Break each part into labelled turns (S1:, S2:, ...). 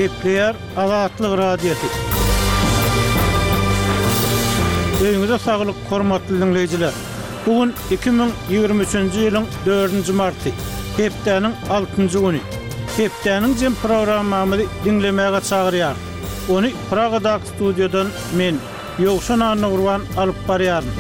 S1: Gepleyer Azatlyk Radiosu. Öňüňizde saglyk, hormatly dinleýijiler. Bugün 2023-nji ýylyň 4-nji marty, hepdeniň 6-njy güni. Hepdeniň jem programmamy dinlemäge çagyrýar. Onu Praga'daky studiodan men Ýogşan Anurwan alyp barýarym.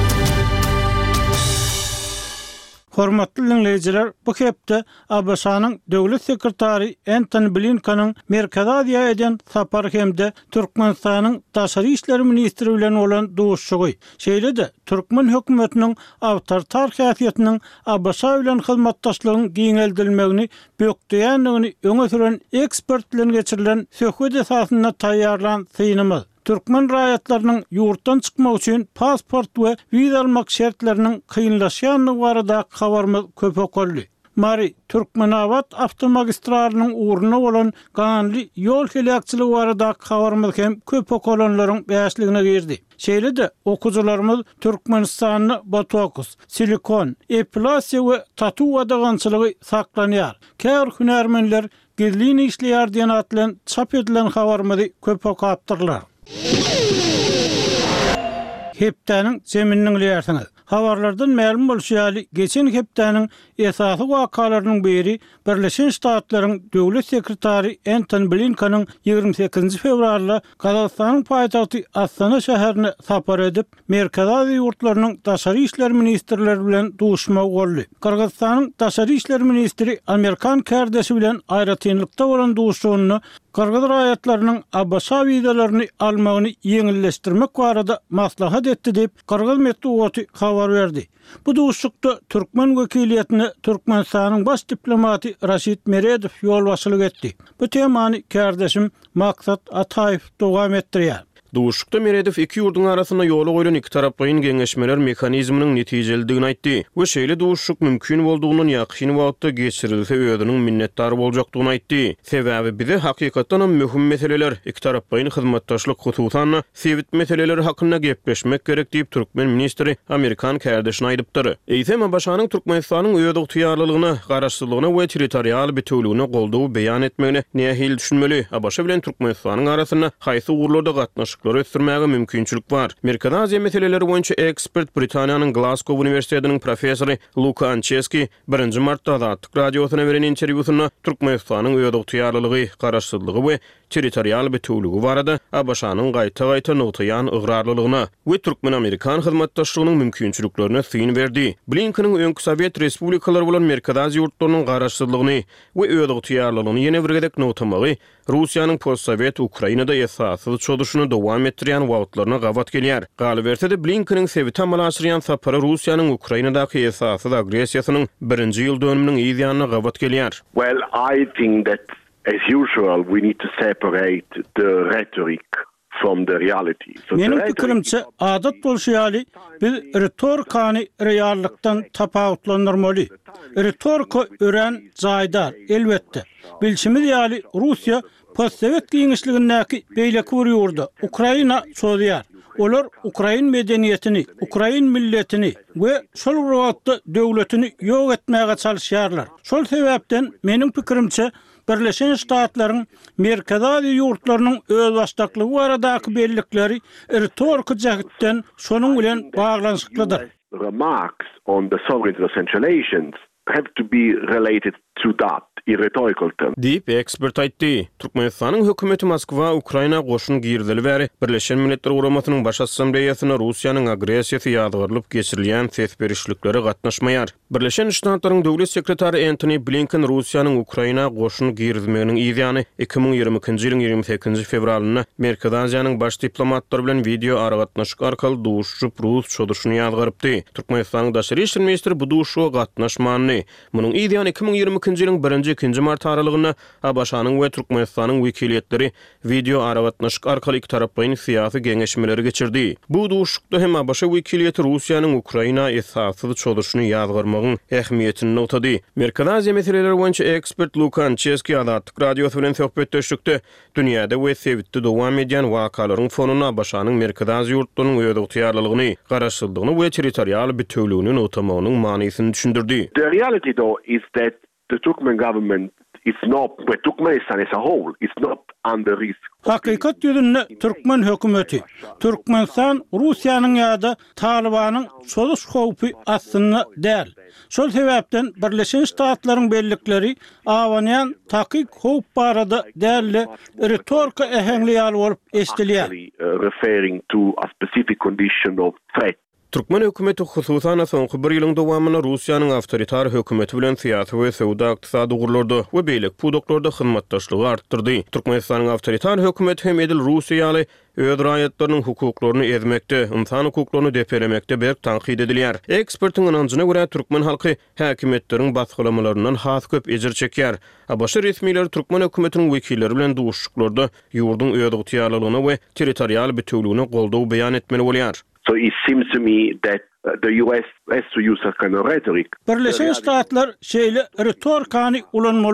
S1: Hormatly dinleýijiler, bu hepde ABŞ-nyň döwlet sekretary Antony Blinken'ın Merkez Aziýa eden sapary hemde Türkmenistanyň daşary işleri ministri bilen bolan duşşugy. Şeýle-de Türkmen hökümetiniň awtoritar häsiýetiniň ABŞ bilen hyzmatdaşlygyň giňeldilmegini bökdüýänligini öňe süren ekspert bilen geçirilen söhbet esasyna taýýarlan synymy. Türkmen raýatlarynyň ýurtdan çykmak üçin pasport we wiza almak şertleriniň kynlaşýanlygy barada habarymyz köp okuldy. Mari Türkmenawat avtomagistraliniň uğruna bolan ganly ýol helakçylygy barada habarymyz hem köp okulanlaryň bäşligine girdi. Şeýle-de okuwçylarymyz Türkmenistanyny botoks, silikon, epilasiýa we tatu wadagançylygy saklanýar. Kär hünärmenler gizlini işleýär diýen atlan çap edilen habarymyzy köp okapdyrlar. Hepdeniň zemininiň liýersiňiz. Habarlardan ma'lum bolýaly, geçen hepdeniň esasy wakalarynyň biri Birleşen Ştatlaryň döwlet sekretary Antony Blinken'ın 28 fevralda Kazakstanyň paýtagty Astana şäherine sapar edip, Merkez Aziýa ýurtlarynyň daşary işler ministrleri bilen duşmak boldy. Kırgızstanyň daşary işler ministri Amerikan kärdeşi bilen aýratynlykda bolan duşugyny Kırgız raýatlarynyň ABŞ wizalaryny almagyny ýeňilleşdirmek barada maslahat etdi diýip Kırgız medeniýeti habar berdi. Bu duşukda Türkmen wekiliýetine Türkmenistanyň baş diplomaty Raşid Meredow ýolbaşçylyk etdi. Bu temany kärdeşim Maksat Ataýew dowam etdirýär.
S2: Duşukda Meredow iki ýurduň arasynda ýoly goýulan iki tarapyň geňeşmeler mekanizminiň netijeligini aýtdy. Bu şeýle duşuk mümkin boldugyny ýakyn wagtda geçirilse öýüniň minnetdar boljakdygyny aýtdy. Sebäbi bize hakykatdan möhüm meseleler, iki tarapyň hyzmatdaşlyk hususan sewit meseleleri hakynda gepleşmek gerek diýip Türkmen ministri Amerikan kärdeşine aýdypdyr. Eýsem ABŞ-nyň Türkmenistanyň öýüdük tyýarlylygyny, garaşsyzlygyny we territorial bütünlügini goldawy beýan etmegini nähil düşünmeli. ABŞ bilen Türkmenistanyň arasynda haýsy uğurlarda gatnaşyklary ötürmäge mümkinçilik bar. Merkez Aziýa meseleleri boýunça ekspert Britaniýanyň Glasgow Uniwersitetiniň professory Luka Ancheski 1 martda Azatlyk radiosyna beren interwýusynda Türkmenistanyň öýüdük tyýarlylygy, garaşsyzlygy we territorial bütünlügi barada ABŞ-nyň gaýta-gaýta nogtaýan ıgrarlylygyna we Türkmen-Amerikan hyzmatdaşlygynyň mümkinçiliklerine syn berdi. Blinken'ın öňkü Sowet respublikalary bolan Merkez Aziýa ýurtlarynyň garaşsyzlygyny we öýüdük tyýarlylygyny ýene bir gedek nogtamagy Russiýanyň post-Sowet Ukrainada esassy çoduşyny dowam etdirýän wagtlaryna gawat gelýär. Galy berse de Blinken'ın Sowet'a malaşýan sapary Russiýanyň Ukrainadaky esassy agresiýasynyň 1-nji ýyl dönüminiň ýygyna gawat gelýär.
S3: Well, I think that as usual, we need to separate the rhetoric from the reality.
S1: Menin pikirimçe adat bolşaýaly biz retorikany reallykdan tapawutlandyrmaly. Retorika ören jaýdar, elbetde. Bilşimiz ýaly Russiýa post-Sowet giňişligindäki beýleki bir ýurda Ukraina çözdüýär. Olar Ukrain medeniýetini, Ukrain milletini we şol wagtda döwletini ýok etmäge çalyşýarlar. Şol sebäpden menin pikirimçe Birleşen Ştatlaryň Merkez Aziýa ýurtlarynyň öz başdaklygy baradaky bellikleri retorika jähetden şonuň bilen baglanyşyklydyr.
S3: Remarks on the sovereignty of Central Asians have to be related to that.
S2: Diýip ekspert aýtdy. Türkmenistanyň hökümeti Moskwa Ukraina goşun girdili bäri Birleşen Milletler Guramasynyň baş assambleýasyna Russiýanyň agresiýasy ýadygarlyp geçirilen ses berişlikleri gatnaşmaýar. Birleşen Ştatlaryň döwlet sekretary Antony Blinken Russiýanyň Ukraina goşun girdimeginiň ýygyny 2022-nji ýylyň 28 fevralyna Merkez Aziýanyň baş diplomatlary bilen video aragatnaşyk arkaly duşup Rus çoduşyny ýadygarypdy. Türkmenistanyň daşary işler ministri bu duşuga gatnaşmany, munyň ýygyny 2022-nji ýylyň 1-nji mart aralygyna ABŞ-nyň we Türkmenistanyň wekiliýetleri video aragatnaşyk arkaly iki tarapaň syýasy geňeşmeleri geçirdi. Bu duşukda hem ABŞ wekiliýeti Russiýanyň Ukraina esasy çoduşyny ýadygarmagyň ähmiýetini notady. Merkez Aziýa meseleleri boýunça ekspert Luka Ancheski Azatlyk radiosu bilen söhbetdeşlikde dünýäde we Sowetde dowam edýän wakalaryň fonuny ABŞ-nyň Merkez Aziýa ýurtlarynyň öýüdük tyýarlylygyny, garaşsyzlygyny we territorial bütünlügini notamagynyň manysyny düşündirdi.
S3: The reality though is that the Turkmen government it's not, but Turkmenistan as a whole, it's not under risk.
S1: Hakikat ýüzünde Türkmen hökümeti, Türkmenistan Russiýanyň ýa-da Talibanyň soluş howpy aslynda däl. Şol sebäpden Birleşen Ştatlaryň bellikleri awanyan takyk howp barada däl retorika ähengli ýaly bolup estilýär.
S3: Referring to a specific condition of threat.
S2: Türkmen hökümeti hususan soňky bir ýylyň dowamyna Russiýanyň awtoritar hökümeti bilen syýasy we sowda ykdysady guruldy we beýlik pudoklorda hyzmatdaşlygy artdyrdy. Türkmenistanyň awtoritar hökümeti hem edil Russiýaly öz raýatlarynyň hukuklaryny ezmekde, insan hukuklaryny depelemekde berk tanqid edilýär. Ekspertiň ynanjyna görä türkmen halky häkimetleriň baskylamalaryndan has köp ejir çekýär. Abaşy resmiler türkmen hökümetiniň wekilleri bilen duşuşyklarda ýurduň öýdügtiýarlygyna we territorial bütünlügine goldaw beýan etmeli bolýar.
S3: So it seems to me that the US has to use a kind of rhetoric.
S1: Birleşen Ştatlar şeýle retorikany ulanmaly